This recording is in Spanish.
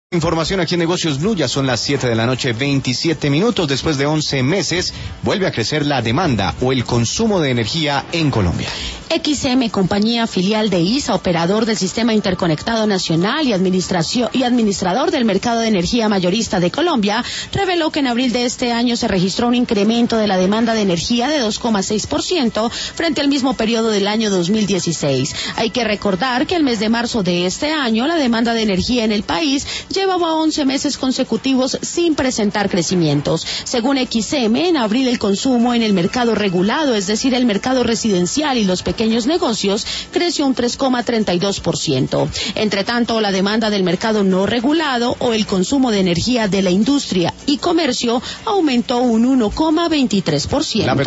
Información aquí en Negocios Blue, ya son las 7 de la noche, 27 minutos. Después de 11 meses, vuelve a crecer la demanda o el consumo de energía en Colombia. XM, compañía filial de ISA, operador del Sistema Interconectado Nacional y administrador del mercado de energía mayorista de Colombia, reveló que en abril de este año se registró un incremento de la demanda de energía de 2,6% frente al mismo periodo del año 2016. Hay que recordar que el mes de marzo de este año, la demanda de energía en el país llevaba 11 meses consecutivos sin presentar crecimientos. Según XM, en abril el consumo en el mercado regulado, es decir, el mercado residencial y los pequeños negocios, creció un 3,32%. Entre tanto, la demanda del mercado no regulado o el consumo de energía de la industria y comercio aumentó un 1,23%.